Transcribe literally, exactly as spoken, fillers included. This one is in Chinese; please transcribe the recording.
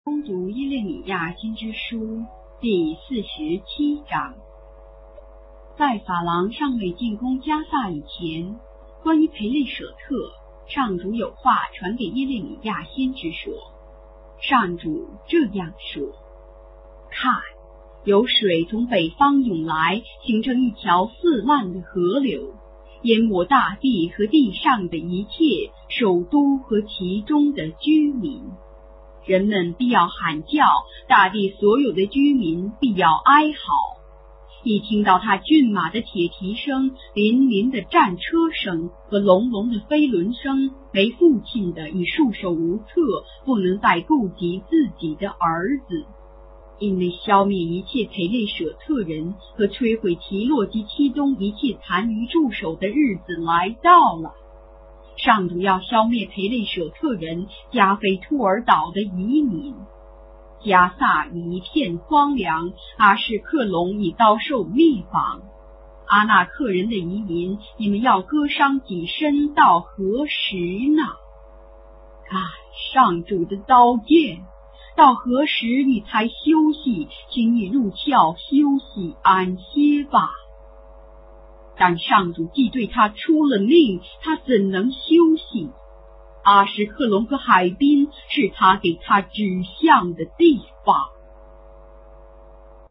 攻读耶利米亚先知书第四十七章。在法郎尚未进攻加萨以前，关于培利舍特，上主有话传给耶利米亚先知说：上主这样说，看，有水从北方涌来，形成一条四万的河流，淹没大地和地上的一切，首都和其中的居民。人们必要喊叫，大地所有的居民必要哀嚎。一听到他骏马的铁蹄声、林林的战车声和隆隆的飞轮声，没父亲的已束手无策，不能再顾及自己的儿子。因为消灭一切培利舍特人和摧毁提洛及其中一切残余驻守的日子来到了。上主要消灭培利舍特人加菲突尔岛的移民。加萨已一片荒凉，阿什克隆已遭受灭亡。阿纳克人的移民，你们要割伤己身到何时呢？看上主的刀剑，到何时你才休息？请你入鞘休息安歇吧。但上主既对他出了命，他怎能休息？阿什克隆和海滨是他给他指向的地方。